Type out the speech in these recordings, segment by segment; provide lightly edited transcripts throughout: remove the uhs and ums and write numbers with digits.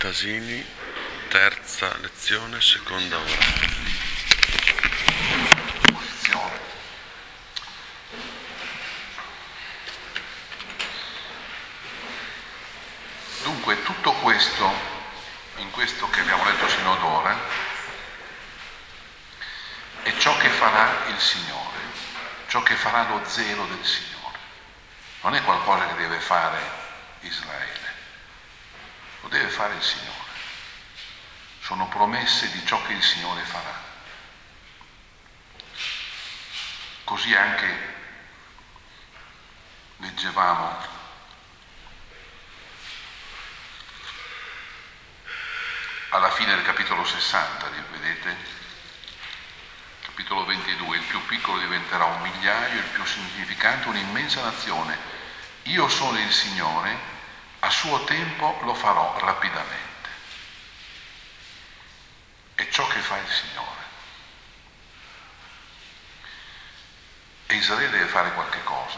Tasini, terza lezione, seconda ora. Posizione. Dunque, tutto questo, in questo che abbiamo letto sino ad ora, è ciò che farà il Signore, ciò che farà lo zelo del Signore. Non è qualcosa che deve fare Israele, lo deve fare il Signore. Sono promesse di ciò che il Signore farà. Così anche leggevamo alla fine del capitolo 60, vedete? Capitolo 22, il più piccolo diventerà un migliaio, il più significante un'immensa nazione. Io sono il Signore, a suo tempo lo farò rapidamente. È ciò che fa il Signore. E Israele deve fare qualche cosa.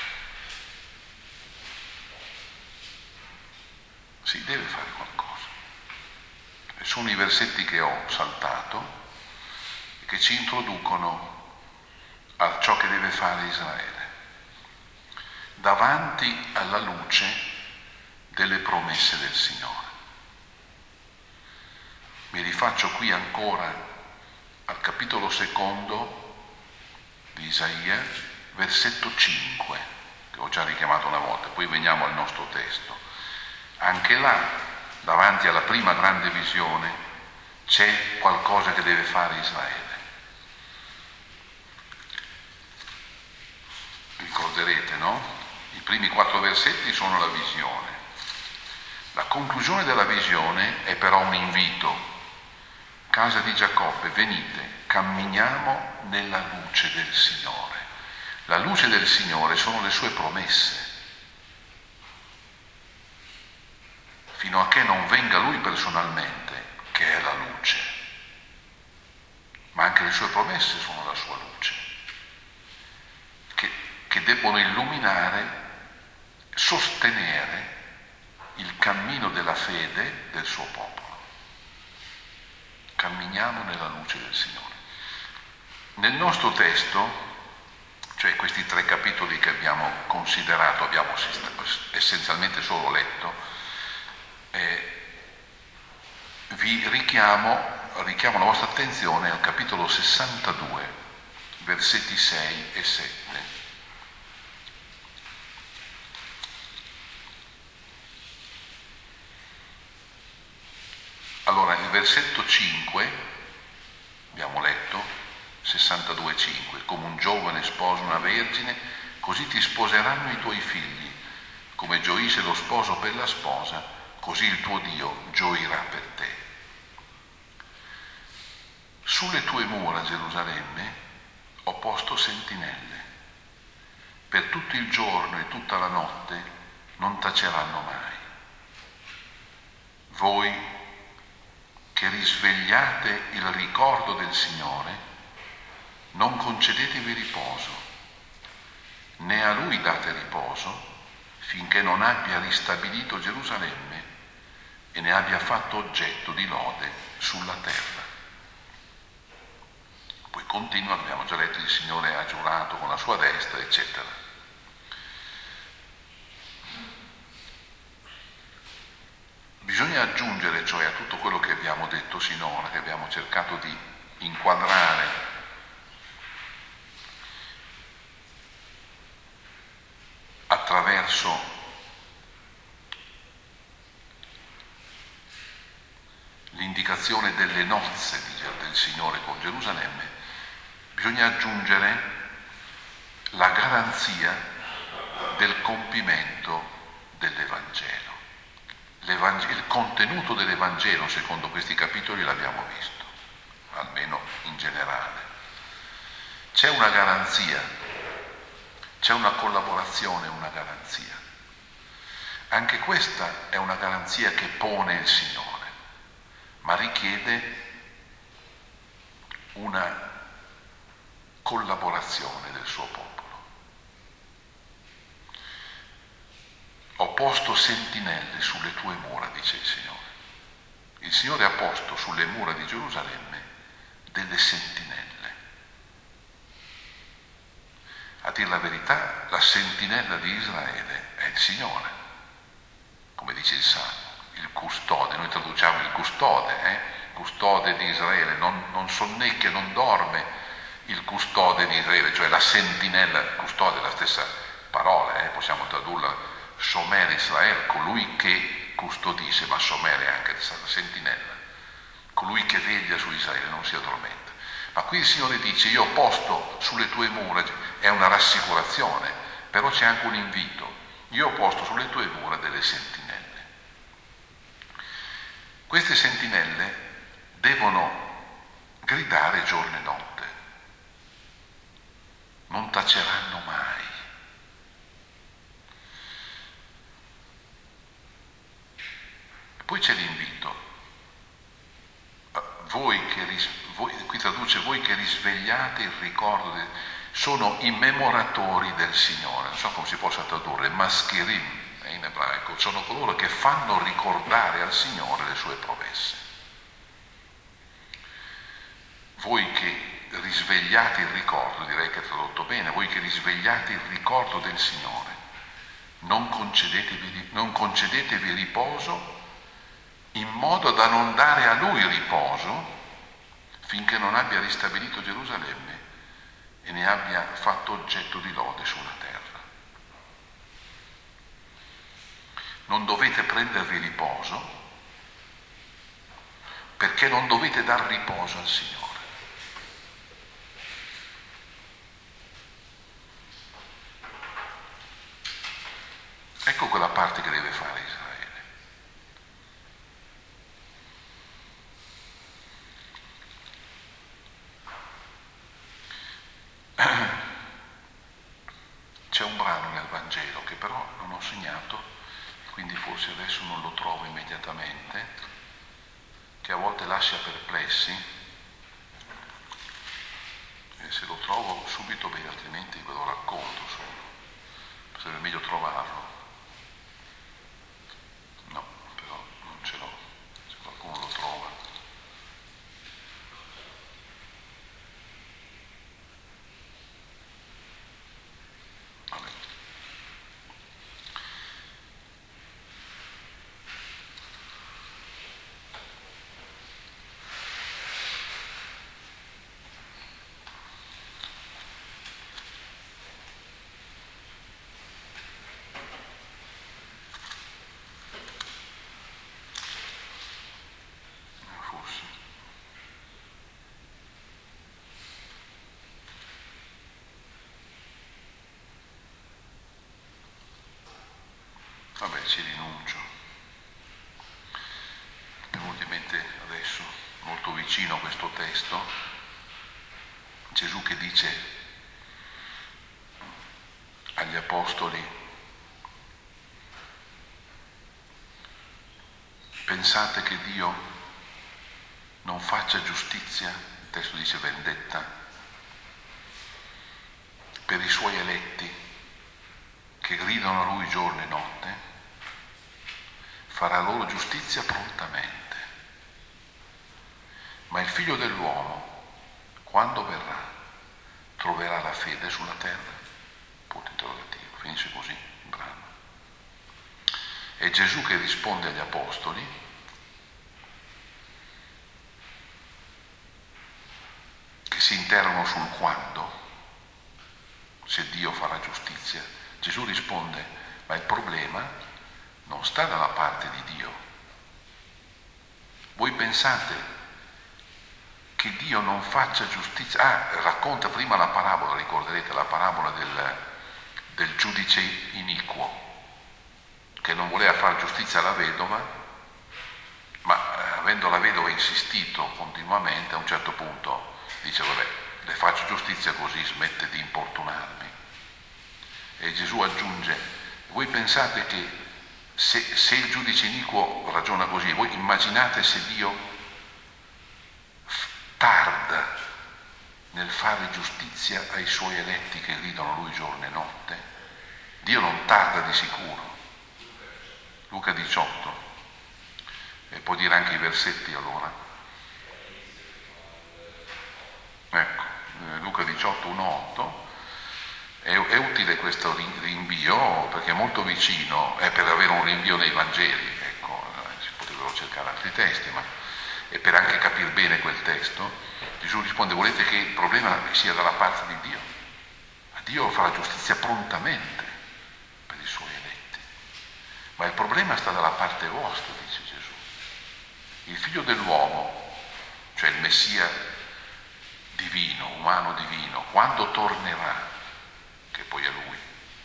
Sì, deve fare qualcosa. E sono i versetti che ho saltato e che ci introducono a ciò che deve fare Israele. Davanti alla luce delle promesse del Signore. Mi rifaccio qui ancora al capitolo 2 di Isaia, versetto 5, che ho già richiamato una volta, poi veniamo al nostro testo. Anche là, davanti alla prima grande visione, c'è qualcosa che deve fare Israele. Ricorderete, no? I primi 4 versetti sono la visione. La conclusione della visione è però un invito. Casa di Giacobbe, venite, camminiamo nella luce del Signore. La luce del Signore sono le sue promesse. Fino a che non venga Lui personalmente, che è la luce. Ma anche le sue promesse sono la sua luce, che debbono illuminare, sostenere il cammino della fede del suo popolo. Camminiamo nella luce del Signore. Nel nostro testo, cioè questi 3 capitoli che abbiamo considerato, abbiamo essenzialmente solo letto, vi richiamo la vostra attenzione al capitolo 62, versetti 6 e 7. Allora, nel versetto 5, abbiamo letto, 62,5, come un giovane sposa una vergine, così ti sposeranno i tuoi figli, come gioisce lo sposo per la sposa, così il tuo Dio gioirà per te. Sulle tue mura, Gerusalemme, ho posto sentinelle, per tutto il giorno e tutta la notte non taceranno mai. Voi che risvegliate il ricordo del Signore, non concedetevi riposo, né a Lui date riposo, finché non abbia ristabilito Gerusalemme e ne abbia fatto oggetto di lode sulla terra. Poi continua, abbiamo già letto, il Signore ha giurato con la sua destra, eccetera. Bisogna aggiungere, cioè, a tutto quello che abbiamo detto sinora, che abbiamo cercato di inquadrare attraverso l'indicazione delle nozze del Signore con Gerusalemme, bisogna aggiungere la garanzia del compimento dell'Evangelo. Il contenuto dell'Evangelo, secondo questi capitoli, l'abbiamo visto, almeno in generale. C'è una garanzia, c'è una collaborazione, una garanzia. Anche questa è una garanzia che pone il Signore, ma richiede una collaborazione del suo popolo. Ho posto sentinelle sulle tue mura, dice il Signore. il Signore ha posto sulle mura di Gerusalemme delle sentinelle. A dir la verità, la sentinella di Israele è il Signore, come dice il Salmo, il custode, noi traduciamo il custode di Israele, non sonnecchia, non dorme il custode di Israele, cioè la sentinella, custode è la stessa parola, possiamo tradurla Shomer Israele, colui che custodisce, ma Shomer è anche la sentinella, colui che veglia su Israele, non si addormenta. Ma qui il Signore dice: io ho posto sulle tue mura, è una rassicurazione, però c'è anche un invito, io ho posto sulle tue mura delle sentinelle. Queste sentinelle devono gridare giorno e notte, non taceranno mai. E poi c'è l'invito, qui traduce voi che risvegliate il ricordo, sono i memoratori del Signore, non so come si possa tradurre, maskirim in ebraico, sono coloro che fanno ricordare al Signore le sue promesse. Voi che risvegliate il ricordo, direi che è tradotto bene, voi che risvegliate il ricordo del Signore, non concedetevi riposo, in modo da non dare a Lui riposo finché non abbia ristabilito Gerusalemme e ne abbia fatto oggetto di lode sulla terra. Non dovete prendervi riposo perché non dovete dar riposo al Signore. Ecco quella parte che deve fare Israele. C'è un brano nel Vangelo che però non ho segnato, quindi forse adesso non lo trovo immediatamente, che a volte lascia perplessi, e se lo trovo subito bene, altrimenti ve lo racconto, sarebbe meglio trovarlo. No, però non ce l'ho, se qualcuno lo trova. Vabbè. Vabbè, ci rinuncio. Mi è venuto in mente adesso, molto vicino a questo testo, Gesù che dice agli apostoli: pensate che Dio non faccia giustizia, il testo dice vendetta, per i suoi eletti che gridano a Lui giorno e notte? Farà loro giustizia prontamente. Ma il Figlio dell'uomo, quando verrà, troverà la fede sulla terra? Punto interrogativo. Finisce così il brano. È Gesù che risponde agli apostoli, che si interrogano sul quando, se Dio farà giustizia. Gesù risponde: ma il problema non sta dalla parte di Dio. Voi pensate che Dio non faccia giustizia? Racconta prima la parabola, ricorderete la parabola del giudice iniquo, che non voleva fare giustizia alla vedova, ma avendo la vedova insistito continuamente, a un certo punto dice: vabbè, le faccio giustizia così smette di importunarmi. E Gesù aggiunge: voi pensate che se il giudice iniquo ragiona così, voi immaginate se Dio tarda nel fare giustizia ai suoi eletti che gridano a Lui giorno e notte? Dio non tarda di sicuro. Luca 18. E può dire anche i versetti allora? Ecco, Luca 18, 1, 8. È utile questo rinvio perché è molto vicino, è per avere un rinvio nei Vangeli, ecco, si potrebbero cercare altri testi, ma è per anche capire bene quel testo. Gesù risponde: volete che il problema sia dalla parte di Dio? Ma Dio farà giustizia prontamente per i suoi eletti, ma il problema sta dalla parte vostra, dice Gesù. Il figlio dell'uomo, cioè il Messia divino, umano divino, quando tornerà, che poi è lui,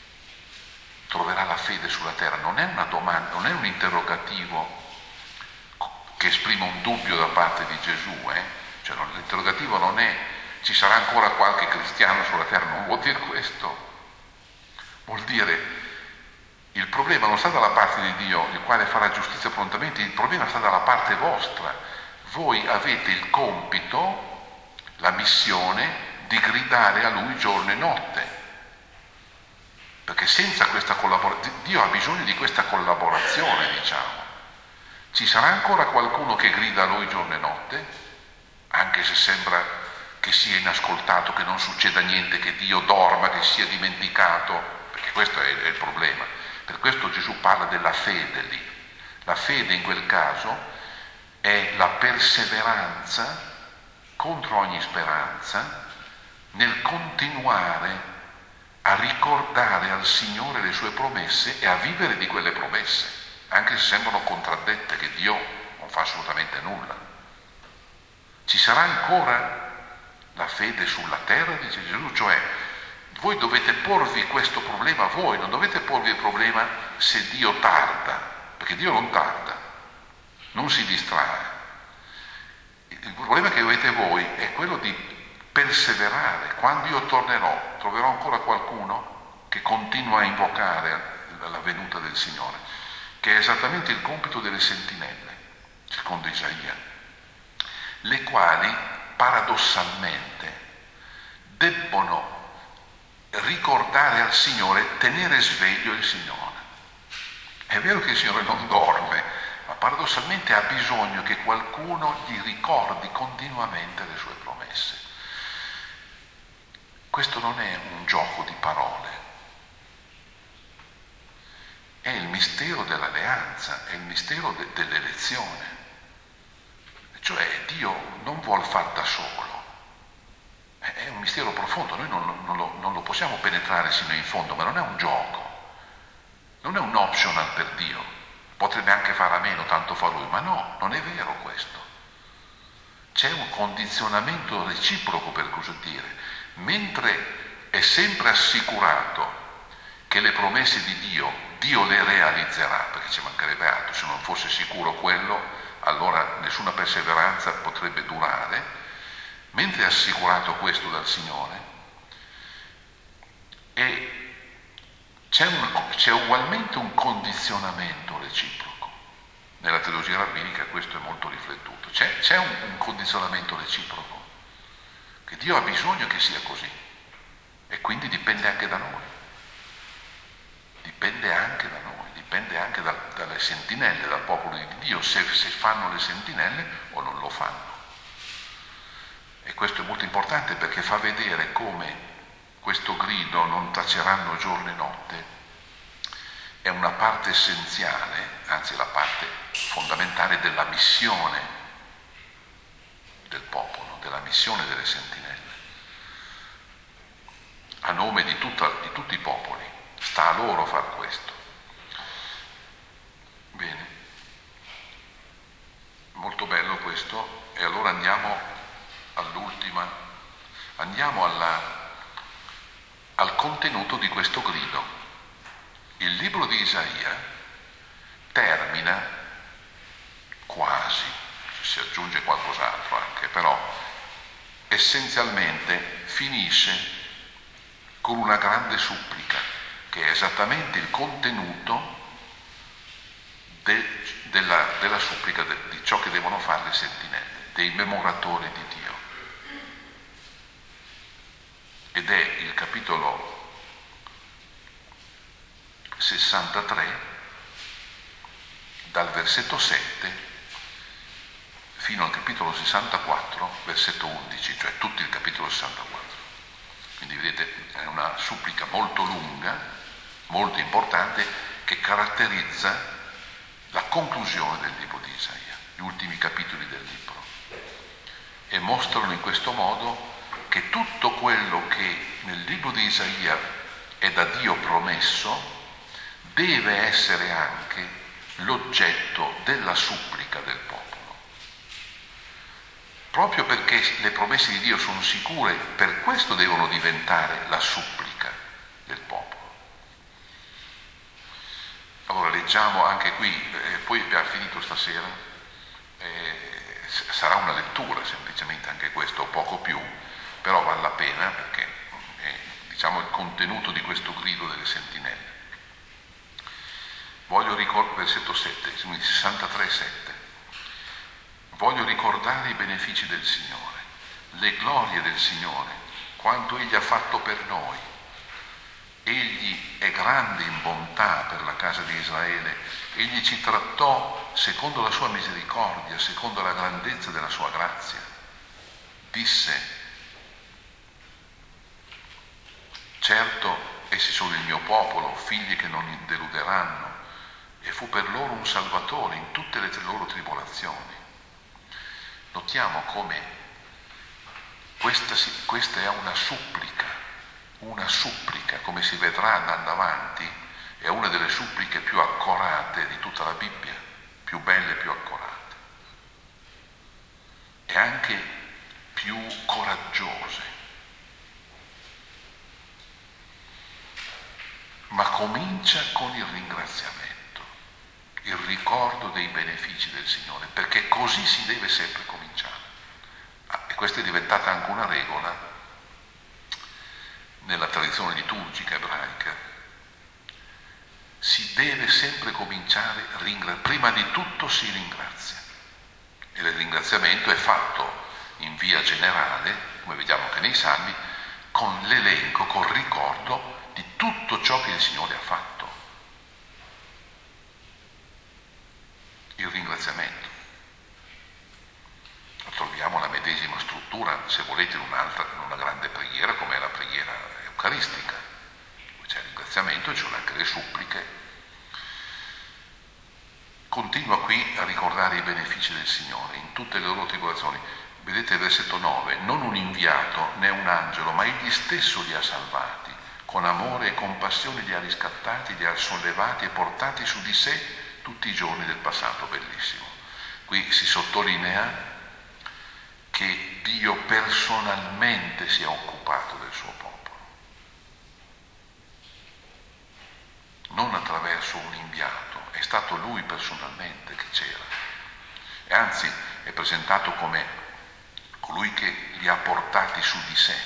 troverà la fede sulla terra. Non è una domanda, non è un interrogativo che esprime un dubbio da parte di Gesù, Cioè, l'interrogativo non è ci sarà ancora qualche cristiano sulla terra, non vuol dire questo. Vuol dire il problema non sta dalla parte di Dio, il quale farà giustizia prontamente, il problema sta dalla parte vostra. Voi avete il compito, la missione di gridare a lui giorno e notte. Perché senza questa collaborazione, Dio ha bisogno di questa collaborazione, diciamo. Ci sarà ancora qualcuno che grida a lui giorno e notte, anche se sembra che sia inascoltato, che non succeda niente, che Dio dorma, che sia dimenticato, perché questo è il problema. Per questo Gesù parla della fede lì. La fede in quel caso è la perseveranza contro ogni speranza nel continuare a ricordare al Signore le sue promesse e a vivere di quelle promesse, anche se sembrano contraddette, che Dio non fa assolutamente nulla. Ci sarà ancora la fede sulla terra, dice Gesù, cioè voi dovete porvi questo problema, voi non dovete porvi il problema se Dio tarda, perché Dio non tarda, non si distrae. Il problema che avete voi è quello di perseverare. Quando io tornerò, troverò ancora qualcuno che continua a invocare la venuta del Signore, che è esattamente il compito delle sentinelle, secondo Isaia, le quali paradossalmente debbono ricordare al Signore, tenere sveglio il Signore. È vero che il Signore non dorme, ma paradossalmente ha bisogno che qualcuno gli ricordi continuamente le sue promesse. Questo non è un gioco di parole, è il mistero dell'alleanza, è il mistero dell'elezione. Cioè Dio non vuol far da solo, è un mistero profondo, noi non lo possiamo penetrare sino in fondo, ma non è un gioco, non è un optional per Dio, potrebbe anche fare a meno, tanto fa Lui, ma no, non è vero questo. C'è un condizionamento reciproco, per così dire. Mentre è sempre assicurato che le promesse di Dio le realizzerà, perché ci mancherebbe altro, se non fosse sicuro quello, allora nessuna perseveranza potrebbe durare. Mentre è assicurato questo dal Signore, e c'è ugualmente un condizionamento reciproco. Nella teologia rabbinica questo è molto riflettuto. C'è un condizionamento reciproco, che Dio ha bisogno che sia così, e quindi dipende anche da noi, dipende anche dalle sentinelle, dal popolo di Dio, se fanno le sentinelle o non lo fanno. E questo è molto importante perché fa vedere come questo grido non taceranno giorno e notte è una parte essenziale, anzi la parte fondamentale della missione del popolo, della missione delle sentinelle. A nome di tutti i popoli, sta a loro far questo. Bene, molto bello questo, e allora andiamo al contenuto di questo grido. Il libro di Isaia termina quasi, si aggiunge qualcos'altro anche, però essenzialmente finisce con una grande supplica, che è esattamente il contenuto della supplica, di ciò che devono fare le sentinelle, dei memoratori di Dio. Ed è il capitolo 63, dal versetto 7 fino al capitolo 64, versetto 11, cioè tutto il capitolo 64. Quindi vedete, è una supplica molto lunga, molto importante, che caratterizza la conclusione del libro di Isaia, gli ultimi capitoli del libro, e mostrano in questo modo che tutto quello che nel libro di Isaia è da Dio promesso deve essere anche l'oggetto della supplica del popolo. Proprio perché le promesse di Dio sono sicure, per questo devono diventare la supplica del popolo. Allora leggiamo anche qui, poi abbiamo finito stasera, sarà una lettura semplicemente anche questo, o poco più, però vale la pena perché è, diciamo, il contenuto di questo grido delle sentinelle. Voglio ricordare, versetto 7, 63,7. Voglio ricordare i benefici del Signore, le glorie del Signore, quanto Egli ha fatto per noi. Egli è grande in bontà per la casa di Israele, Egli ci trattò secondo la sua misericordia, secondo la grandezza della sua grazia. Disse: certo, essi sono il mio popolo, figli che non deluderanno, e fu per loro un salvatore in tutte le loro tribolazioni. Notiamo come questa è una supplica, come si vedrà andando avanti, è una delle suppliche più accorate di tutta la Bibbia, più belle e più accorate, e anche più coraggiose. Ma comincia con il ringraziamento, il ricordo dei benefici del Signore, perché così si deve sempre cominciare. E questa è diventata anche una regola nella tradizione liturgica ebraica. Si deve sempre cominciare, prima di tutto si ringrazia, e il ringraziamento è fatto in via generale, come vediamo anche nei Salmi, con l'elenco, col ricordo di tutto ciò che il Signore ha fatto. Il ringraziamento. Troviamo la medesima struttura, se volete, in una grande preghiera come è la preghiera eucaristica. C'è il ringraziamento e ci sono anche le suppliche. Continua qui a ricordare i benefici del Signore in tutte le loro tribolazioni. Vedete il versetto 9: non un inviato né un angelo, ma Egli stesso li ha salvati, con amore e compassione li ha riscattati, li ha sollevati e portati su di sé tutti i giorni del passato. Bellissimo. Qui si sottolinea che Dio personalmente si è occupato del suo popolo, non attraverso un inviato, è stato Lui personalmente che c'era, e anzi è presentato come colui che li ha portati su di sé,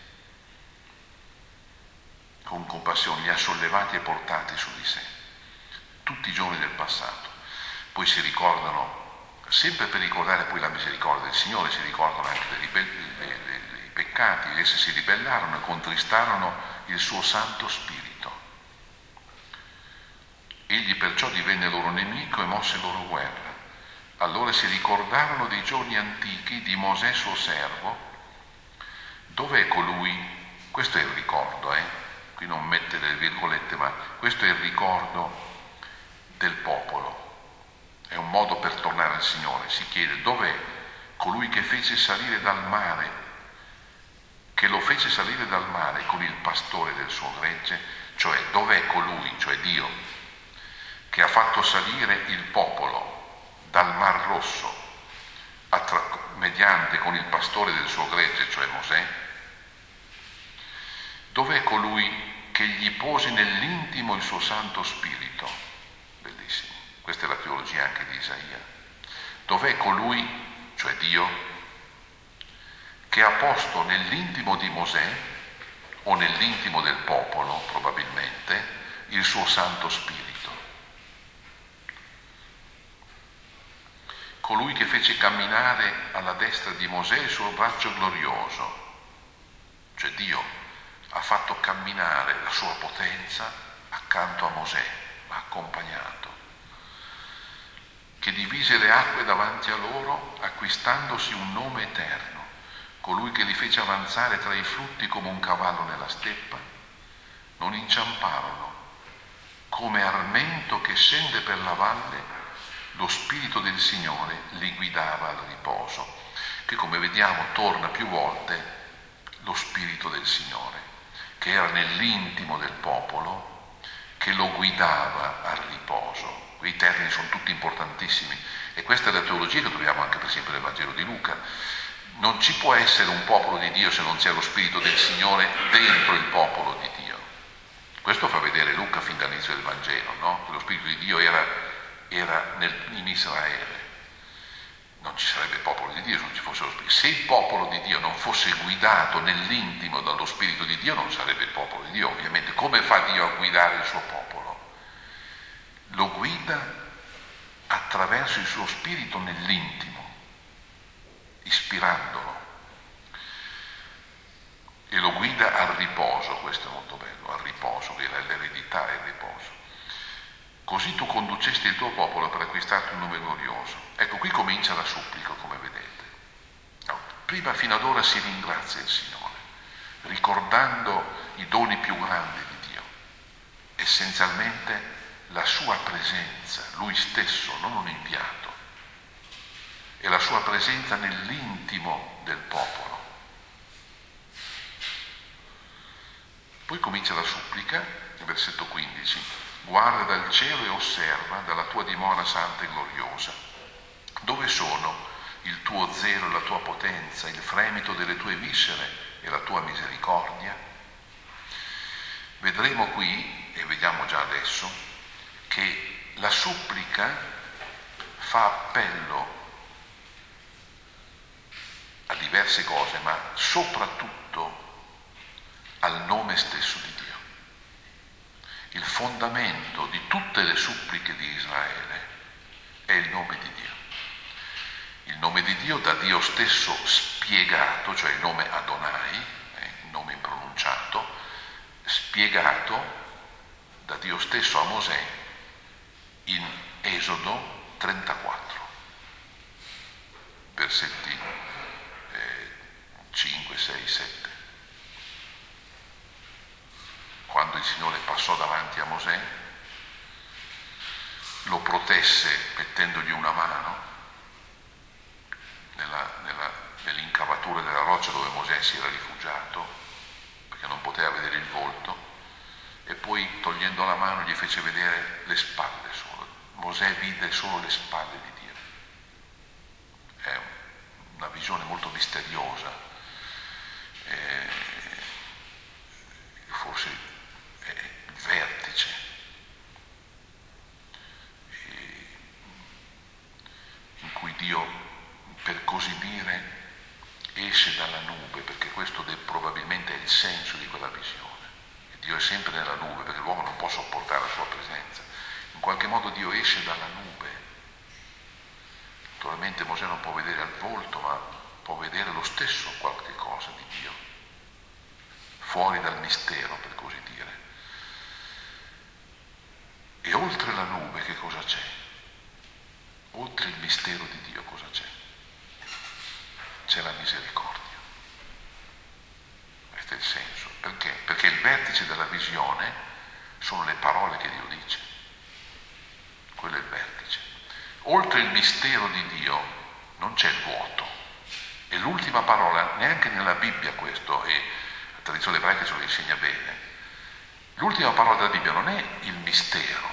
con compassione, li ha sollevati e portati su di sé, tutti i giorni del passato. Poi si ricordano, sempre per ricordare poi la misericordia del Signore, si ricordano anche i peccati, essi si ribellarono e contristarono il suo Santo Spirito. Egli perciò divenne loro nemico e mosse loro guerra. Allora si ricordarono dei giorni antichi di Mosè suo servo. Dov'è colui? Questo è il ricordo, qui non mette le virgolette, ma questo è il ricordo del popolo. È un modo per tornare al Signore. Si chiede: dov'è colui che fece salire dal mare, che lo fece salire dal mare con il pastore del suo gregge? Cioè, dov'è colui, cioè Dio, che ha fatto salire il popolo dal Mar Rosso mediante con il pastore del suo gregge, cioè Mosè? Dov'è colui che gli pose nell'intimo il suo Santo Spirito? Bellissimo. Questa è la teologia anche di Isaia. Dov'è colui, cioè Dio, che ha posto nell'intimo di Mosè, o nell'intimo del popolo probabilmente, il suo Santo Spirito? Colui che fece camminare alla destra di Mosè il suo braccio glorioso, cioè Dio ha fatto camminare la sua potenza accanto a Mosè, l'ha accompagnato. che divise le acque davanti a loro, acquistandosi un nome eterno, colui che li fece avanzare tra i flutti come un cavallo nella steppa, non inciamparono. Come armento che scende per la valle, lo Spirito del Signore li guidava al riposo. Che come vediamo torna più volte lo Spirito del Signore, che era nell'intimo del popolo, che lo guidava al riposo. Quei termini sono tutti importantissimi e questa è la teologia che troviamo anche per esempio nel Vangelo di Luca. Non ci può essere un popolo di Dio se non c'è lo Spirito del Signore dentro il popolo di Dio. Questo fa vedere Luca fin dall'inizio del Vangelo, no? Che lo Spirito di Dio era in Israele. Non ci sarebbe il popolo di Dio se non ci fosse lo Spirito. Se il popolo di Dio non fosse guidato nell'intimo dallo Spirito di Dio, non sarebbe il popolo di Dio, ovviamente. Come fa Dio a guidare il suo popolo? Lo guida attraverso il suo Spirito nell'intimo, ispirandolo. E lo guida al riposo, questo è molto bello, al riposo, che è l'eredità e il riposo. Così tu conducesti il tuo popolo per acquistarti un nome glorioso. Ecco, qui comincia la supplica, come vedete. No, prima, fino ad ora, si ringrazia il Signore, ricordando i doni più grandi di Dio. Essenzialmente la sua presenza, lui stesso, non un inviato, e la sua presenza nell'intimo del popolo. Poi comincia la supplica, nel versetto 15, guarda dal cielo e osserva dalla tua dimora santa e gloriosa. Dove sono il tuo zelo e la tua potenza, il fremito delle tue viscere e la tua misericordia? Vedremo qui, e vediamo già adesso, che la supplica fa appello a diverse cose, ma soprattutto al nome stesso di Dio. Il fondamento di tutte le suppliche di Israele è il nome di Dio. Il nome di Dio da Dio stesso spiegato, cioè il nome Adonai, il nome impronunciato, spiegato da Dio stesso a Mosè in Esodo 34, versetti 5, 6, 7. Quando il Signore passò davanti a Mosè, lo protesse mettendogli una mano nell'incavatura della roccia dove Mosè si era rifugiato, perché non poteva vedere il volto, e poi togliendo la mano gli fece vedere le spalle solo. Mosè vide solo le spalle di Dio. È una visione molto misteriosa, forse è il vertice, in cui Dio, per così dire, esce dalla nube, perché questo probabilmente è il senso di quella visione. Dio è sempre nella nube, perché l'uomo non può sopportare la sua presenza. In qualche modo Dio esce dalla nube. Naturalmente Mosè non può vedere al volto, ma può vedere lo stesso qualche cosa di Dio, fuori dal mistero, per così dire. E oltre la nube che cosa c'è? Oltre il mistero di Dio cosa c'è? C'è la misericordia. Questo è il senso. Perché? Perché il vertice della visione sono le parole che Dio dice. Quello è il vertice. Oltre il mistero di Dio non c'è il vuoto. E l'ultima parola, neanche nella Bibbia questo, e la tradizione ebraica ce lo insegna bene, l'ultima parola della Bibbia non è il mistero,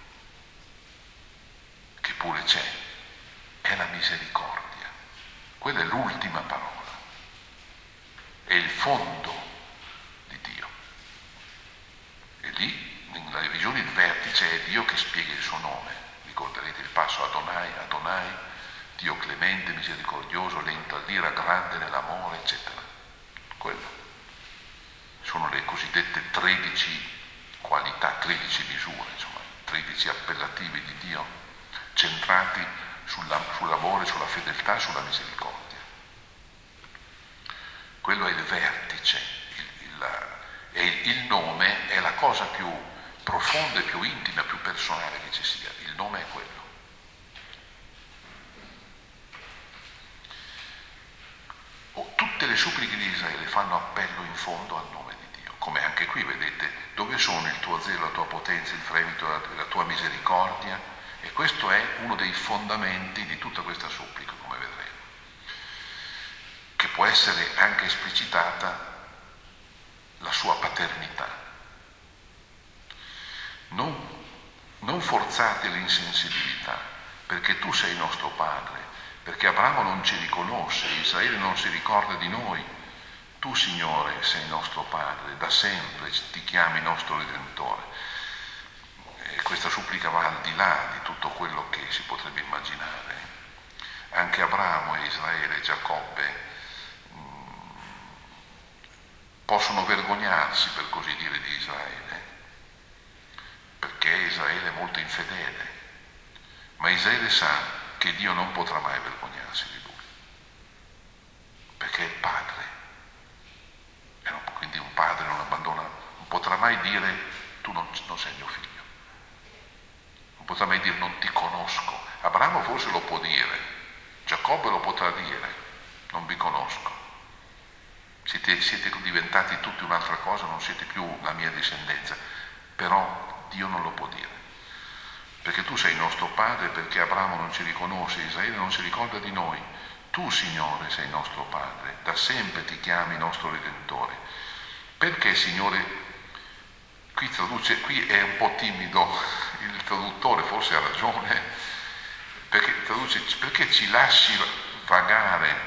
che pure c'è, è la misericordia. Quella è l'ultima parola. È il fondo di Dio. E lì, nella visione, il vertice è Dio che spiega il suo nome. Ricorderete il passo Adonai, Adonai, Dio clemente, misericordioso, lento all'ira, grande nell'amore, eccetera. Quello. Sono le cosiddette 13 qualità, 13 misure, insomma, 13 appellativi di Dio, centrati sull'amore, sulla fedeltà e sulla misericordia. Quello è il vertice, e il nome è la cosa più profonda, più intima, più personale che ci sia. Il nome è quello. le suppliche di Israele fanno appello in fondo al nome di Dio, come anche qui vedete dove sono il tuo zelo, la tua potenza, il fremito, la tua misericordia, e questo è uno dei fondamenti di tutta questa supplica, come vedremo, che può essere anche esplicitata la sua paternità. Non forzate l'insensibilità, perché tu sei nostro Padre, perché Abramo non ci riconosce, Israele non si ricorda di noi. Tu, Signore, sei nostro Padre, da sempre ti chiami nostro Redentore. E questa supplica va al di là di tutto quello che si potrebbe immaginare. Anche Abramo e Israele e Giacobbe possono vergognarsi, per così dire, di Israele, perché Israele è molto infedele, ma Israele sa che Dio non potrà mai vergognarsi di lui, perché è il padre, e quindi un padre non abbandona, non potrà mai dire tu non sei mio figlio, non potrà mai dire non ti conosco. Abramo forse lo può dire, Giacobbe lo potrà dire, non vi conosco, siete diventati tutti un'altra cosa, non siete più la mia discendenza, però Dio non lo può dire, perché tu sei nostro Padre, perché Abramo non ci riconosce, Israele non si ricorda di noi. Tu, Signore, sei nostro Padre, da sempre ti chiami nostro Redentore. Perché, Signore, qui è un po' timido il traduttore, forse ha ragione, perché traduce, perché ci lasci vagare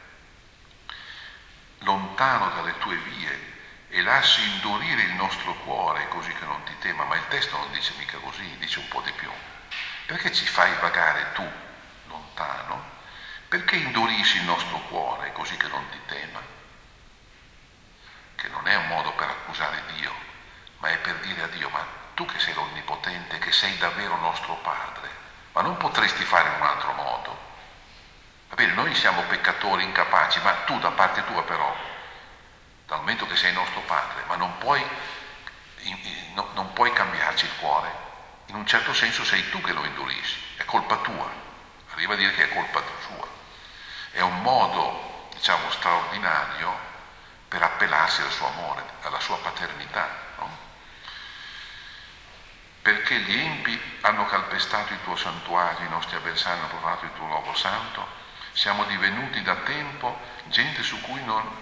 lontano dalle tue vie e lasci indurire il nostro cuore così che non ti tema. Ma il testo non dice mica così, dice un po' di più. Perché ci fai vagare tu lontano? Perché indurisci il nostro cuore così che non ti tema? Che non è un modo per accusare Dio, ma è per dire a Dio: ma tu che sei l'Onnipotente, che sei davvero nostro Padre, ma non potresti fare in un altro modo? Va bene, noi siamo peccatori, incapaci, ma tu da parte tua però, dal momento che sei nostro Padre, ma non puoi cambiarci il cuore. In un certo senso sei tu che lo indurisci, è colpa tua, arriva a dire che è colpa sua. È un modo, diciamo, straordinario per appellarsi al suo amore, alla sua paternità, no? Perché gli empi hanno calpestato il tuo santuario, i nostri avversari hanno provato il tuo luogo santo, siamo divenuti da tempo gente su cui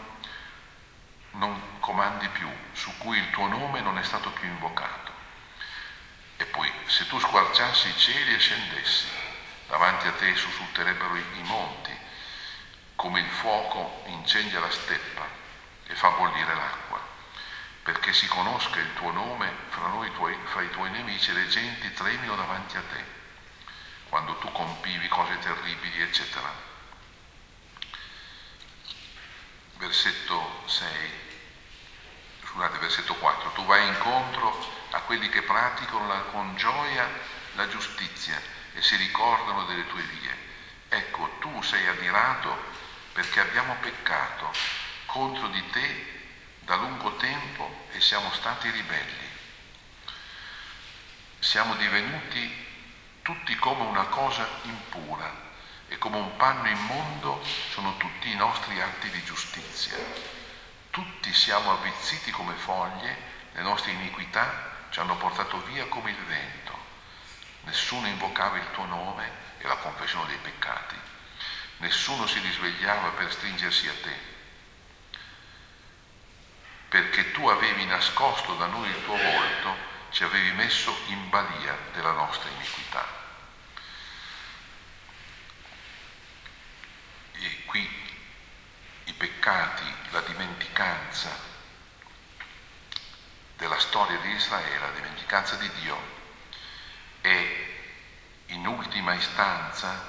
non comandi più, su cui il tuo nome non è stato più invocato. E poi, se tu squarciassi i cieli e scendessi, davanti a te sussulterebbero i monti, come il fuoco incendia la steppa e fa bollire l'acqua, perché si conosca il tuo nome fra i tuoi nemici, e le genti tremino davanti a te, quando tu compivi cose terribili, eccetera. Versetto 4, tu vai incontro a quelli che praticano con gioia la giustizia e si ricordano delle tue vie. Ecco, tu sei adirato perché abbiamo peccato contro di te da lungo tempo e siamo stati ribelli. Siamo divenuti tutti come una cosa impura, e come un panno immondo sono tutti i nostri atti di giustizia. Tutti siamo avvizziti come foglie, le nostre iniquità ci hanno portato via come il vento. Nessuno invocava il tuo nome e la confessione dei peccati. Nessuno si risvegliava per stringersi a te, perché tu avevi nascosto da noi il tuo volto, ci avevi messo in balia della nostra iniquità. E qui i peccati, la dimenticanza della storia di Israele, la dimenticanza di Dio, è in ultima istanza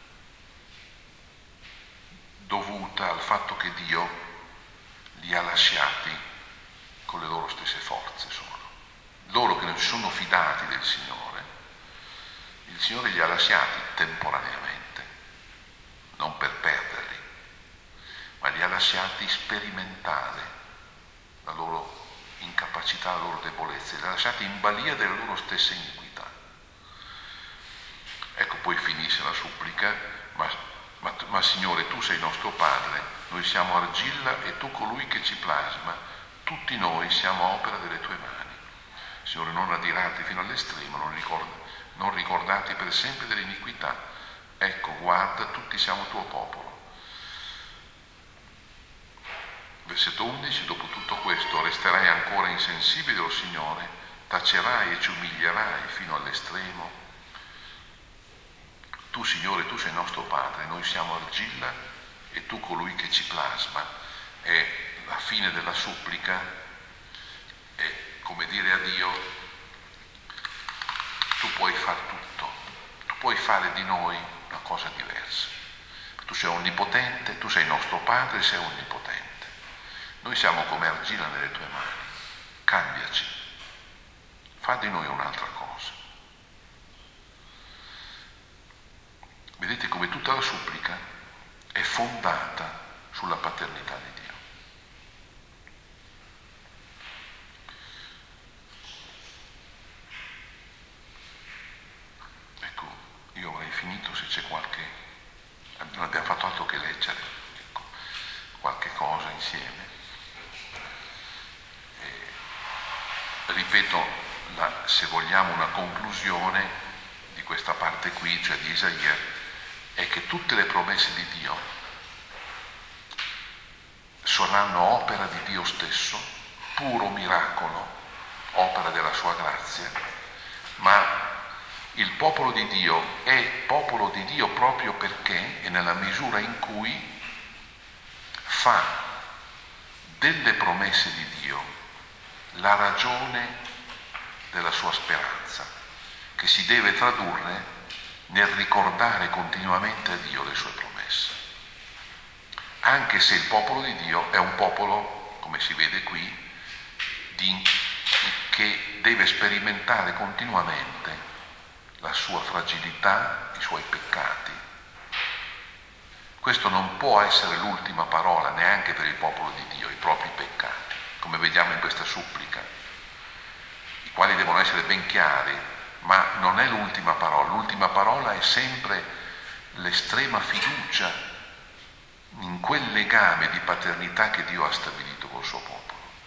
dovuta al fatto che Dio li ha lasciati con le loro stesse forze solo. Loro che non si sono fidati del Signore, il Signore li ha lasciati temporaneamente, non per perderli, ma li ha lasciati sperimentare la loro incapacità, la loro debolezza, li ha lasciati in balia delle loro stesse iniquità. Ecco, poi finisce la supplica, ma Ma Signore, tu sei nostro Padre, noi siamo argilla e tu colui che ci plasma, tutti noi siamo opera delle tue mani. Signore, non adirati fino all'estremo, non ricordati per sempre dell'iniquità. Ecco, guarda, tutti siamo tuo popolo. Versetto 11, dopo tutto questo resterai ancora insensibile, o Signore, tacerai e ci umilierai fino all'estremo. Tu, Signore, tu sei nostro Padre, noi siamo argilla e tu colui che ci plasma. È la fine della supplica, è come dire a Dio: tu puoi far tutto, tu puoi fare di noi una cosa diversa. Tu sei onnipotente, tu sei nostro Padre, sei onnipotente. Noi siamo come argilla nelle tue mani, cambiaci, fa di noi un'altra cosa. Vedete come tutta la supplica è fondata sulla paternità di Dio. Ecco, io avrei finito se c'è qualche... non abbiamo fatto altro che leggere, ecco, qualche cosa insieme. Ripeto, se vogliamo una conclusione di questa parte qui, cioè di Isaia, è che tutte le promesse di Dio saranno opera di Dio stesso, puro miracolo, opera della sua grazia, ma il popolo di Dio è popolo di Dio proprio perché e nella misura in cui fa delle promesse di Dio la ragione della sua speranza, che si deve tradurre nel ricordare continuamente a Dio le sue promesse. Anche se il popolo di Dio è un popolo, come si vede qui, che deve sperimentare continuamente la sua fragilità, i suoi peccati. Questo non può essere l'ultima parola neanche per il popolo di Dio, i propri peccati, come vediamo in questa supplica, i quali devono essere ben chiari, ma non è l'ultima parola è sempre l'estrema fiducia in quel legame di paternità che Dio ha stabilito col suo popolo.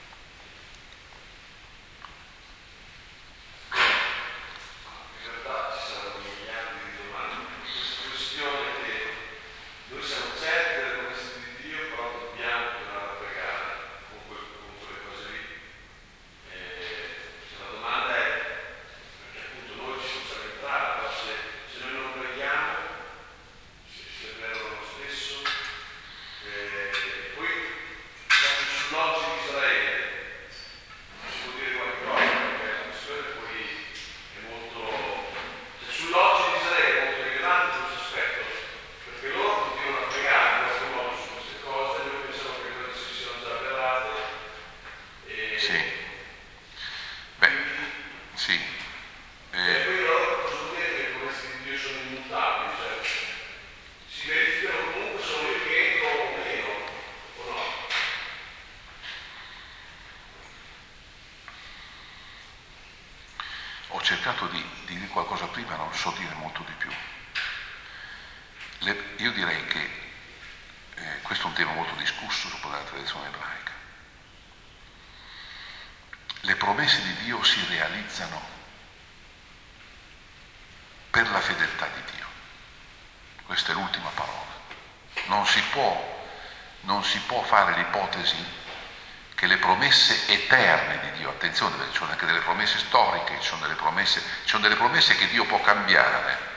Ho cercato di dire qualcosa prima, non so dire molto di più. Io direi che questo è un tema molto discusso dopo la tradizione ebraica. Le promesse di Dio si realizzano per la fedeltà di Dio. Questa è l'ultima parola. Non si può fare l'ipotesi che le promesse eterne di Dio, attenzione, perché ci sono anche delle promesse storiche, ci sono delle promesse che Dio può cambiare,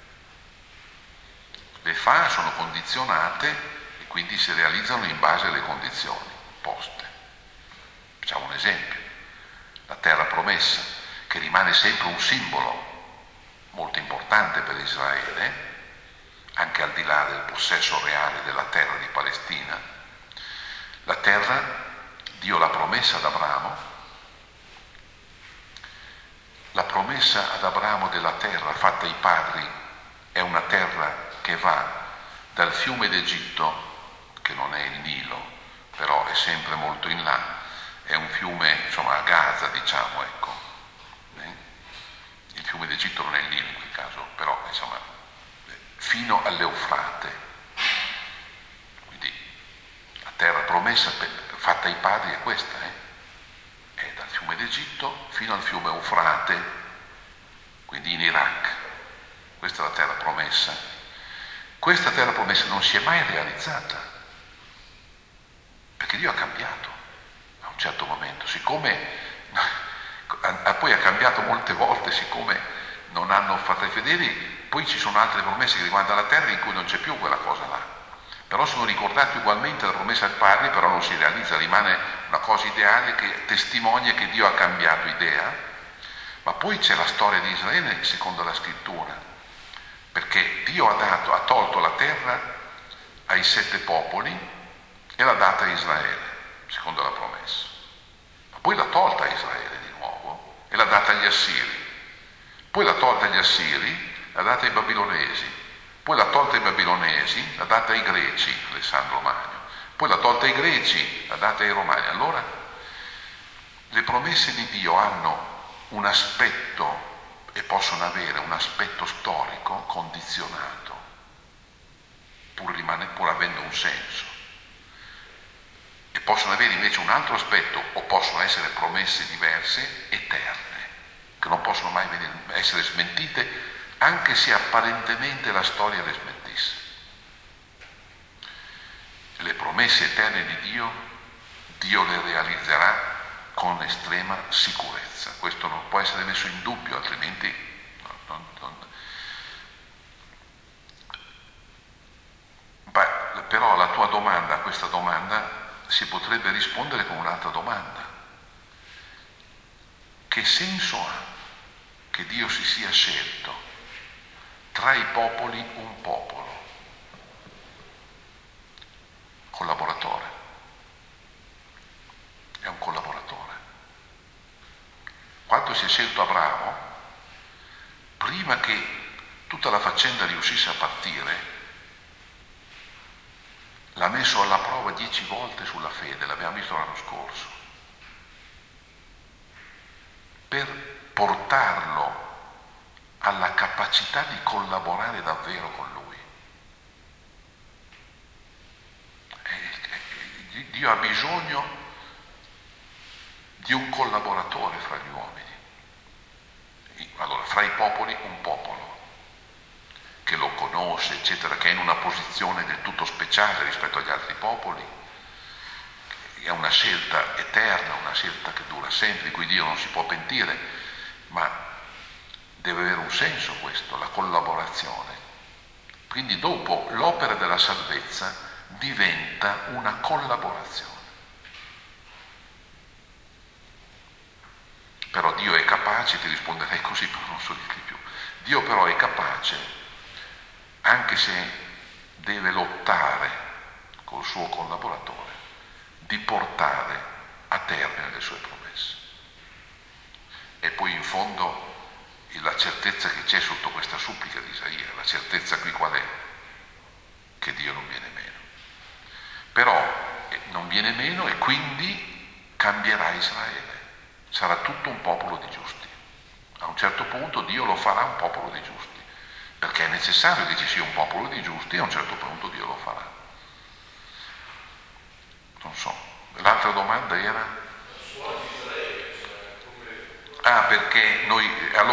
le fa, sono condizionate e quindi si realizzano in base alle condizioni poste. Facciamo un esempio: la terra promessa, che rimane sempre un simbolo molto importante per Israele, anche al di là del possesso reale della terra di Palestina. La terra, Dio l'ha promessa ad Abramo, la promessa ad Abramo della terra fatta ai padri è una terra che va dal fiume d'Egitto, che non è il Nilo, però è sempre molto in là, è un fiume, insomma, a Gaza, diciamo, ecco. Il fiume d'Egitto non è il Nilo in quel caso, però, insomma, fino all'Eufrate. promessa fatta ai padri è questa, è dal fiume d'Egitto fino al fiume Eufrate, quindi in Iraq. Questa è la terra promessa. Questa terra promessa non si è mai realizzata, perché Dio ha cambiato a un certo momento, poi ha cambiato molte volte, siccome non hanno fatto i fedeli, poi ci sono altre promesse che riguardano la terra in cui non c'è più quella cosa là. Però sono ricordati ugualmente la promessa ai padri, però non si realizza, rimane una cosa ideale che testimonia che Dio ha cambiato idea. Ma poi c'è la storia di Israele secondo la scrittura, perché Dio ha tolto la terra ai 7 popoli e l'ha data a Israele, secondo la promessa. Ma poi l'ha tolta a Israele di nuovo e l'ha data agli Assiri. Poi l'ha tolta agli Assiri, l'ha data ai Babilonesi. Poi l'ha tolta ai Babilonesi, l'ha data ai Greci, Alessandro Magno. Poi l'ha tolta ai Greci, l'ha data ai Romani. Allora, le promesse di Dio hanno un aspetto e possono avere un aspetto storico condizionato, pur avendo un senso. E possono avere invece un altro aspetto, o possono essere promesse diverse, eterne, che non possono mai essere smentite, anche se apparentemente la storia le smentisse. Le promesse eterne di Dio le realizzerà con estrema sicurezza. Questo non può essere messo in dubbio, altrimenti Però la tua domanda, a questa domanda, si potrebbe rispondere con un'altra domanda. Che senso ha che Dio si sia scelto tra i popoli un popolo collaboratore? È un collaboratore. Quando si è scelto Abramo, prima che tutta la faccenda riuscisse a partire, l'ha messo alla prova 10 volte sulla fede, l'abbiamo visto l'anno scorso, per portarlo alla capacità di collaborare davvero con lui. Dio ha bisogno di un collaboratore fra gli uomini. Allora, fra i popoli un popolo che lo conosce, eccetera, che è in una posizione del tutto speciale rispetto agli altri popoli, è una scelta eterna, una scelta che dura sempre, di cui Dio non si può pentire, ma deve avere un senso questo, la collaborazione. Quindi dopo l'opera della salvezza diventa una collaborazione. Però Dio è capace, ti risponderei così, però non so dirti più. Dio però è capace, anche se deve lottare col suo collaboratore, di portare a termine le sue promesse. E poi in fondo la certezza che c'è sotto questa supplica di Isaia, la certezza qui qual è? Che Dio non viene meno. Però non viene meno e quindi cambierà Israele. Sarà tutto un popolo di giusti. A un certo punto Dio lo farà un popolo di giusti, perché è necessario che ci sia un popolo di giusti e a un certo punto Dio lo farà. Non so. L'altra domanda era? Perché noi...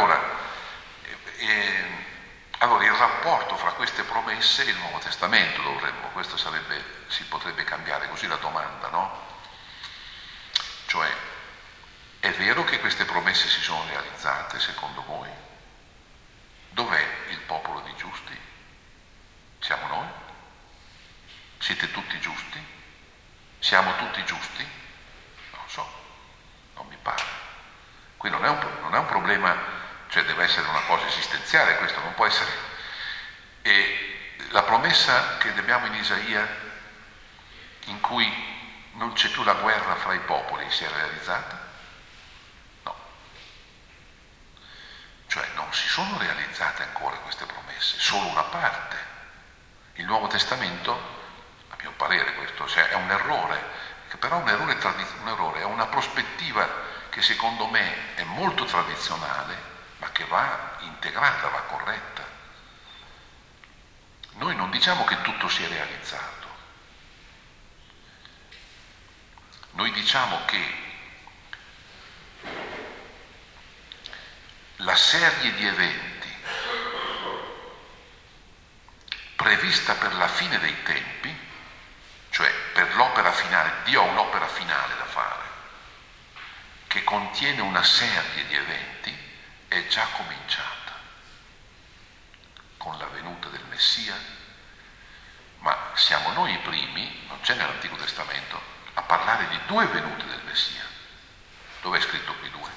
Allora, il rapporto fra queste promesse e il Nuovo Testamento questo si potrebbe cambiare così la domanda, no? Cioè, è vero che queste promesse si sono realizzate secondo voi? Dov'è il popolo di giusti? Siamo noi? Siete tutti giusti? Siamo tutti giusti? Non so, non mi pare. Qui non è un problema, cioè deve essere una cosa esistenziale, questo non può essere. E la promessa che abbiamo in Isaia, in cui non c'è più la guerra fra i popoli, si è realizzata? No. Cioè non si sono realizzate ancora queste promesse, solo una parte. Il Nuovo Testamento, a mio parere questo, è un errore, che però è un errore, è una prospettiva che secondo me è molto tradizionale, ma che va integrata, va corretta. Noi non diciamo che tutto si è realizzato, Noi diciamo che la serie di eventi prevista per la fine dei tempi, cioè per l'opera finale, Dio ha un'opera finale da fare, che contiene una serie di eventi, è già cominciata con la venuta del Messia, ma siamo noi i primi, non c'è nell'Antico Testamento, a parlare di 2 venute del Messia. Dove è scritto qui 2?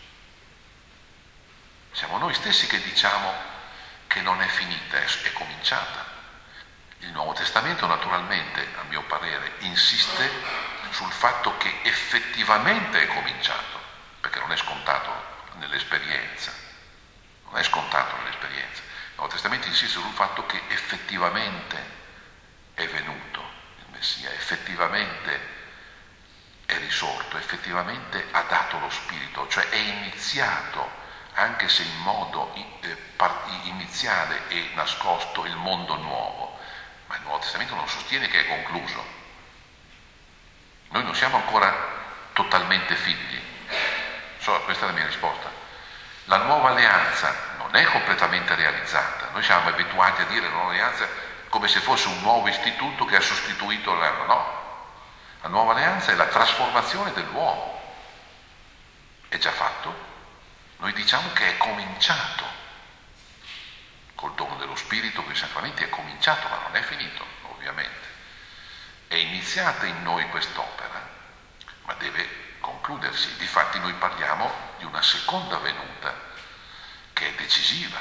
Siamo noi stessi che diciamo che non è finita, è cominciata. Il Nuovo Testamento naturalmente, a mio parere, insiste sul fatto che effettivamente è cominciato, perché non è scontato nell'esperienza. Non è scontato nell'esperienza. Il Nuovo Testamento insiste sul fatto che effettivamente è venuto il Messia, effettivamente è risorto, effettivamente ha dato lo Spirito, cioè è iniziato, anche se in modo iniziale e nascosto, il mondo nuovo. Ma il Nuovo Testamento non sostiene che è concluso. Noi non siamo ancora totalmente figli. Questa è la mia risposta. La nuova alleanza non è completamente realizzata. Noi siamo abituati a dire la nuova alleanza come se fosse un nuovo istituto che ha sostituito l'altro. No. La nuova alleanza è la trasformazione dell'uomo. È già fatto. Noi diciamo che è cominciato. Col dono dello Spirito, con i sacramenti è cominciato, ma non è finito, ovviamente. È iniziata in noi quest'opera, ma deve concludersi. Difatti noi parliamo di una seconda venuta che è decisiva.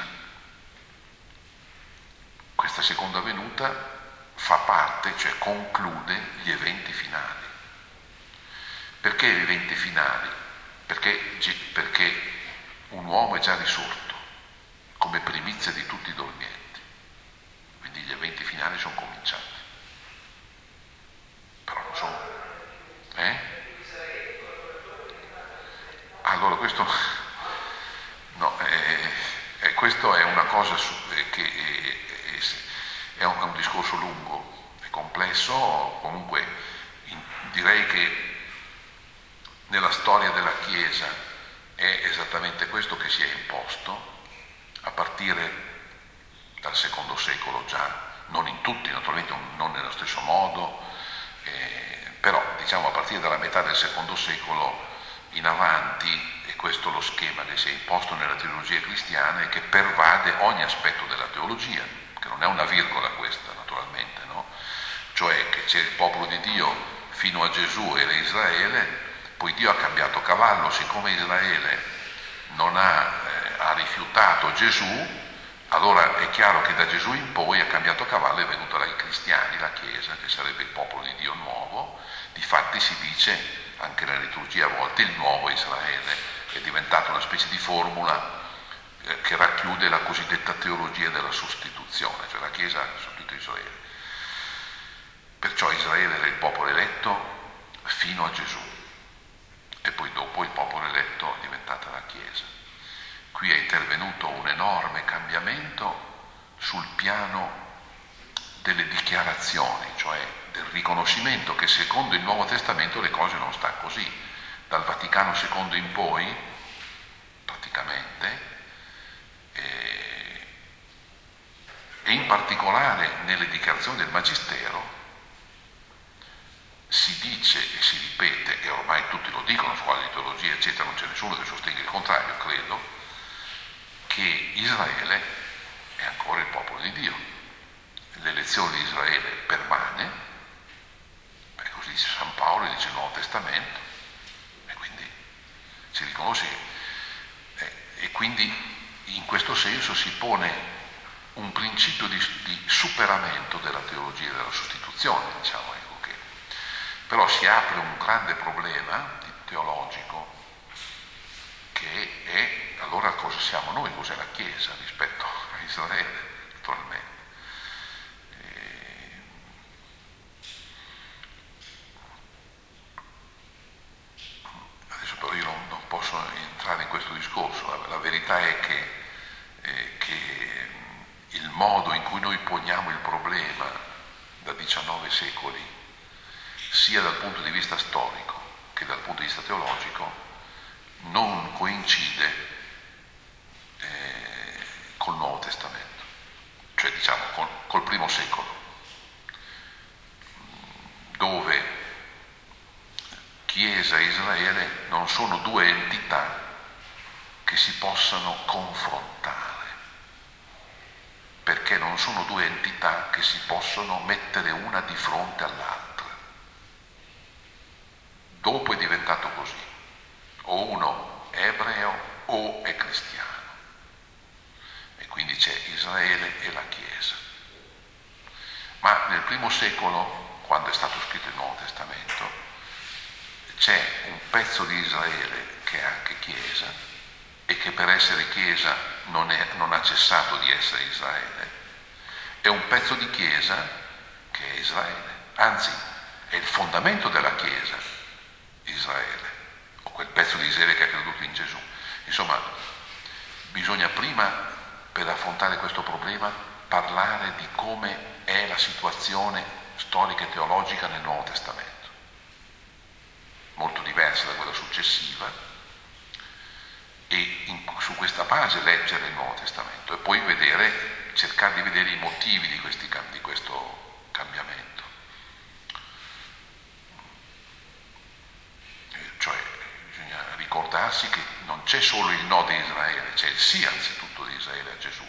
Questa seconda venuta fa parte, cioè conclude gli eventi finali. Perché gli eventi finali? Perché un uomo è già risorto come primizia di tutti i dormienti, quindi gli eventi finali sono cominciati, però non sono. Allora questo no, questo è una cosa che è un discorso lungo, è complesso, comunque direi che nella storia della Chiesa è esattamente questo che si è imposto a partire dal secondo secolo già, non in tutti, naturalmente non nello stesso modo, però diciamo a partire dalla metà del secondo secolo in avanti, e questo è lo schema che si è imposto nella teologia cristiana e che pervade ogni aspetto della teologia, che non è una virgola questa naturalmente, no? Cioè che c'è il popolo di Dio fino a Gesù era Israele, poi Dio ha cambiato cavallo, siccome Israele non ha rifiutato Gesù, allora è chiaro che da Gesù in poi ha cambiato cavallo, è venuta dai cristiani, la Chiesa, che sarebbe il popolo di Dio nuovo. Difatti si dice anche nella liturgia a volte il nuovo Israele, è diventata una specie di formula che racchiude la cosiddetta teologia della sostituzione, cioè la Chiesa sostituisce Israele. Perciò Israele era il popolo eletto fino a Gesù e poi dopo il popolo eletto è diventata la Chiesa. Qui è intervenuto un enorme cambiamento sul piano delle dichiarazioni, cioè del riconoscimento che secondo il Nuovo Testamento le cose non stanno così. Dal Vaticano II in poi, praticamente, e in particolare nelle dichiarazioni del Magistero, si dice e si ripete, e ormai tutti lo dicono, scuole di teologia, eccetera, non c'è nessuno che sostenga il contrario, credo, che Israele è ancora il popolo di Dio. L'elezione di Israele permane, così dice San Paolo e dice il Nuovo Testamento, e quindi si riconosce e quindi in questo senso si pone un principio di superamento della teologia della sostituzione, diciamo, ecco che. Però si apre un grande problema teologico che è allora cosa siamo noi, cos'è la Chiesa rispetto a Israele, naturalmente. Adesso però io non posso entrare in questo discorso, la verità è che il modo in cui noi poniamo il problema da 19 secoli, sia dal punto di vista storico che dal punto di vista teologico non coincide col Nuovo Testamento, cioè diciamo col primo secolo, dove Chiesa e Israele non sono due entità che si possano confrontare, perché non sono due entità che si possono mettere una di fronte all'altra. Dopo è diventato così, o uno è ebreo o è cristiano, e quindi c'è Israele e la Chiesa. Ma nel primo secolo, quando è stato scritto il Nuovo Testamento, c'è un pezzo di Israele che è anche Chiesa e che per essere Chiesa non ha cessato di essere Israele, è un pezzo di Chiesa che è Israele, anzi è il fondamento della Chiesa, Israele, o quel pezzo di Israele che ha creduto in Gesù. Insomma, bisogna prima, per affrontare questo problema, parlare di come è la situazione storica e teologica nel Nuovo Testamento, molto diversa da quella successiva, e su questa base leggere il Nuovo Testamento e poi cercare di vedere i motivi di questo cambiamento. Cioè bisogna ricordarsi che non c'è solo il no di Israele, c'è il sì anzitutto di Israele a Gesù.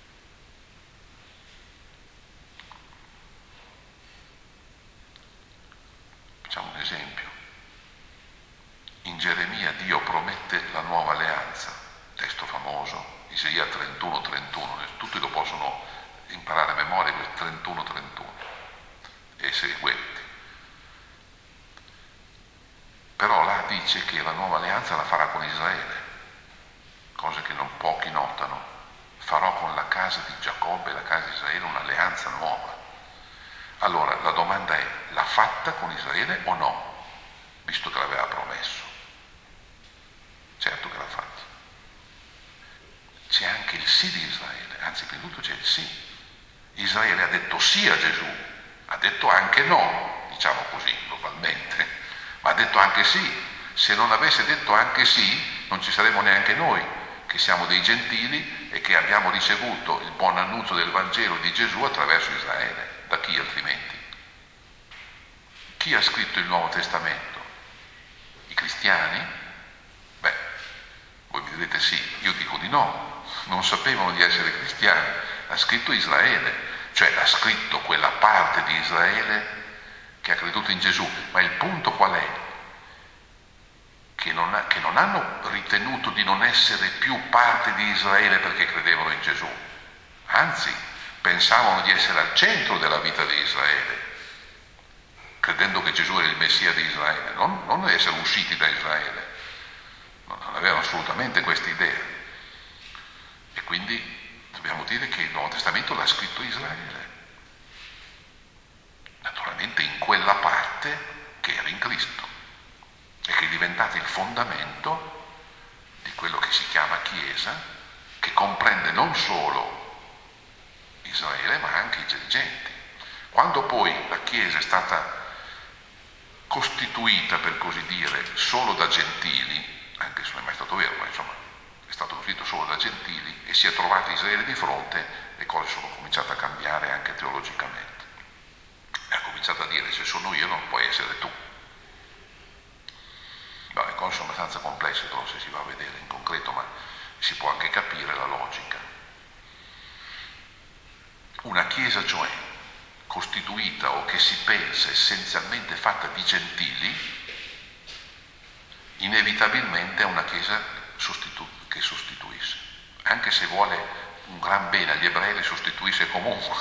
Facciamo un esempio. In Geremia Dio promette la nuova alleanza, testo famoso, Isaia 31:31, tutti lo possono imparare a memoria, quel 31:31 e seguenti. Però là dice che la nuova alleanza la farà con Israele, cosa che non pochi notano. Farò con la casa di Giacobbe e la casa di Israele un'alleanza nuova. Allora la domanda è: l'ha fatta con Israele o no? Visto che l'aveva promesso. Certo che l'ha fatto. C'è anche il sì di Israele, anzi prima di tutto c'è il sì. Israele ha detto sì a Gesù, ha detto anche no, diciamo così globalmente, ma ha detto anche sì. Se non avesse detto anche sì, non ci saremmo neanche noi, che siamo dei gentili e che abbiamo ricevuto il buon annuncio del Vangelo di Gesù attraverso Israele. Da chi altrimenti? Chi ha scritto il Nuovo Testamento? I cristiani? Beh, voi mi direte sì, io dico di no, non sapevano di essere cristiani, l'ha scritto Israele, cioè l'ha scritto quella parte di Israele che ha creduto in Gesù, ma il punto qual è? Che non hanno ritenuto di non essere più parte di Israele perché credevano in Gesù, anzi pensavano di essere al centro della vita di Israele, credendo che Gesù era il Messia di Israele, non essere usciti da Israele. Non avevano assolutamente questa idea, e quindi dobbiamo dire che il Nuovo Testamento l'ha scritto Israele, naturalmente in quella parte che era in Cristo e che è diventata il fondamento di quello che si chiama Chiesa, che comprende non solo Israele ma anche i dirigenti. Quando poi la Chiesa è stata costituita, per così dire, solo da gentili, anche se non è mai stato vero, ma insomma è stato costituito solo da gentili e si è trovato Israele di fronte, le cose sono cominciate a cambiare anche teologicamente. E ha cominciato a dire: se sono io non puoi essere tu. No, le cose sono abbastanza complesse però se si va a vedere in concreto, ma si può anche capire la logica. Una Chiesa, cioè, costituita o che si pensa essenzialmente fatta di gentili, inevitabilmente è una Chiesa che sostituisce, anche se vuole un gran bene agli ebrei, li sostituisce comunque.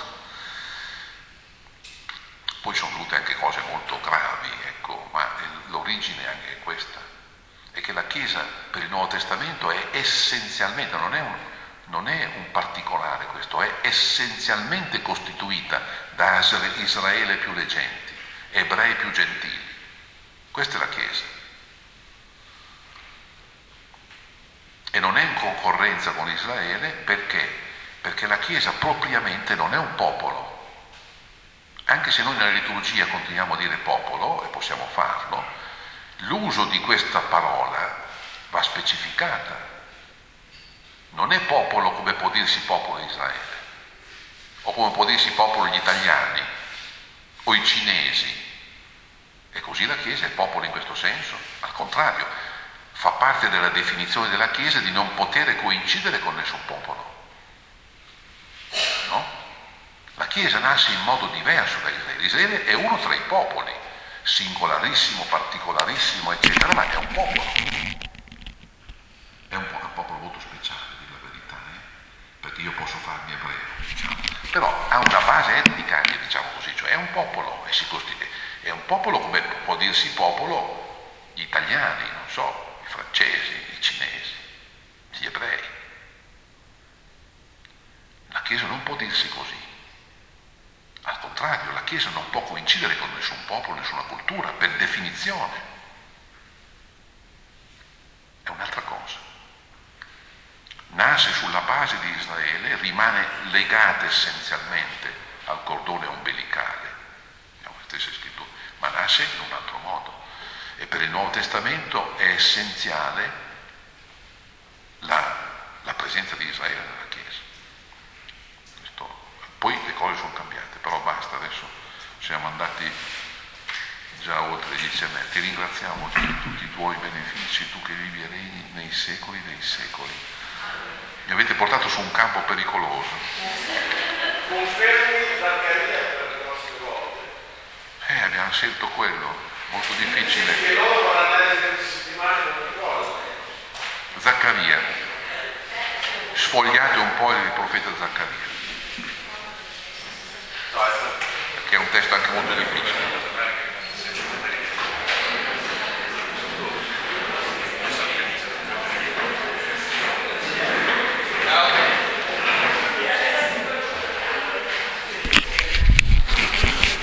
Poi sono venute anche cose molto gravi, ecco, ma l'origine è anche questa, è che la Chiesa per il Nuovo Testamento è essenzialmente, non è un particolare questo, è essenzialmente costituita da Israele più le genti, ebrei più gentili. Questa è la Chiesa. E non è in concorrenza con Israele perché la Chiesa propriamente non è un popolo. Anche se noi nella liturgia continuiamo a dire popolo, e possiamo farlo, l'uso di questa parola va specificata. Non è popolo come può dirsi popolo Israele, o come può dirsi popolo gli italiani, o i cinesi. E così la Chiesa è popolo in questo senso? Al contrario, fa parte della definizione della Chiesa di non poter coincidere con nessun popolo. No? La Chiesa nasce in modo diverso da Israele. Israele è uno tra i popoli, singolarissimo, particolarissimo, eccetera, ma è un popolo. È un popolo molto speciale, a dire la verità, perché io posso farmi ebreo, diciamo. Però ha una base etnica, diciamo così, cioè è un popolo e è un popolo come può dirsi popolo gli italiani, non so, i francesi, i cinesi, gli ebrei. La Chiesa non può dirsi così. Al contrario, la Chiesa non può coincidere con nessun popolo, nessuna cultura, per definizione. È un'altra cosa. Nasce sulla base di Israele, rimane legata essenzialmente al cordone ombelicale, abbiamo le stesse scritture, ma nasce in un altro modo. E per il Nuovo Testamento è essenziale la presenza di Israele nella Chiesa. Poi le cose sono cambiate, però basta, adesso siamo andati già oltre gli 10 anni. Ti ringraziamo di tutti i tuoi benefici, tu che vivi e regni nei secoli dei secoli. Mi avete portato su un campo pericoloso. Confermi Zaccaria per le prossime volte. Abbiamo scelto quello, molto difficile. Perché loro vanno andare nelle settimane non ricordano. Zaccaria. Sfogliate un po' il profeta Zaccaria. Perché è un testo